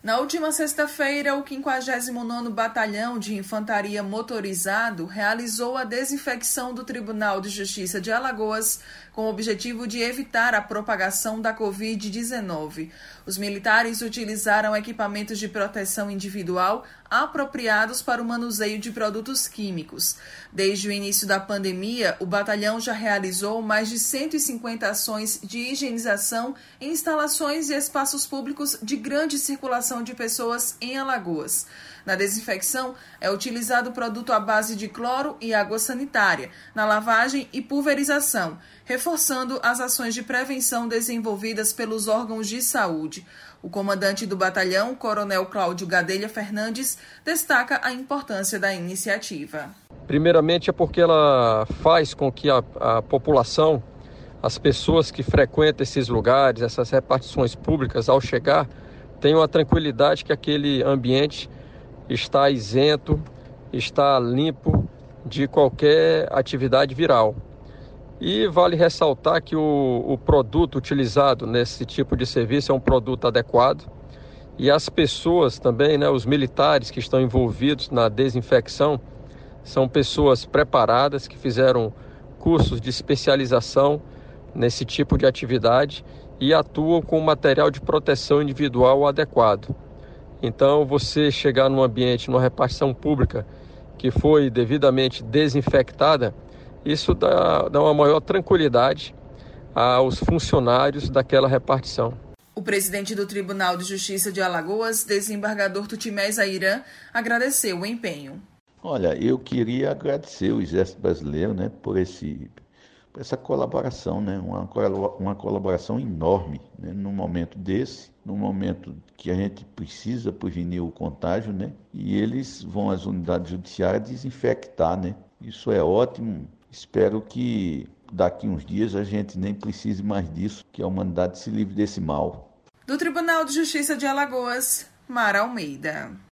Na última sexta-feira, o 59º Batalhão de Infantaria Motorizado realizou a desinfecção do Tribunal de Justiça de Alagoas com o objetivo de evitar a propagação da Covid-19. Os militares utilizaram equipamentos de proteção individual apropriados para o manuseio de produtos químicos. Desde o início da pandemia, o batalhão já realizou mais de 150 ações de higienização em instalações e espaços públicos de grande circulação de pessoas em Alagoas. Na desinfecção, é utilizado produto à base de cloro e água sanitária, na lavagem e pulverização, reforçando as ações de prevenção desenvolvidas pelos órgãos de saúde. O comandante do batalhão, Coronel Cláudio Gadelha Fernandes, destaca a importância da iniciativa. Primeiramente é porque ela faz com que a população, as pessoas que frequentam esses lugares, essas repartições públicas, ao chegar, tenham a tranquilidade que aquele ambiente está isento, está limpo de qualquer atividade viral. E vale ressaltar que o produto utilizado nesse tipo de serviço é um produto adequado e as pessoas também, os militares que estão envolvidos na desinfecção, são pessoas preparadas que fizeram cursos de especialização nesse tipo de atividade e atuam com material de proteção individual adequado. Então, você chegar num ambiente, numa repartição pública que foi devidamente desinfectada, isso dá uma maior tranquilidade aos funcionários daquela repartição. O presidente do Tribunal de Justiça de Alagoas, desembargador Tutimés Airã, agradeceu o empenho. Olha, eu queria agradecer o Exército Brasileiro, por essa colaboração, uma colaboração enorme, num momento desse, num momento que a gente precisa prevenir o contágio, e eles vão às unidades judiciárias desinfectar, Isso é ótimo. Espero que daqui uns dias a gente nem precise mais disso, que a humanidade se livre desse mal. Do Tribunal de Justiça de Alagoas, Mara Almeida.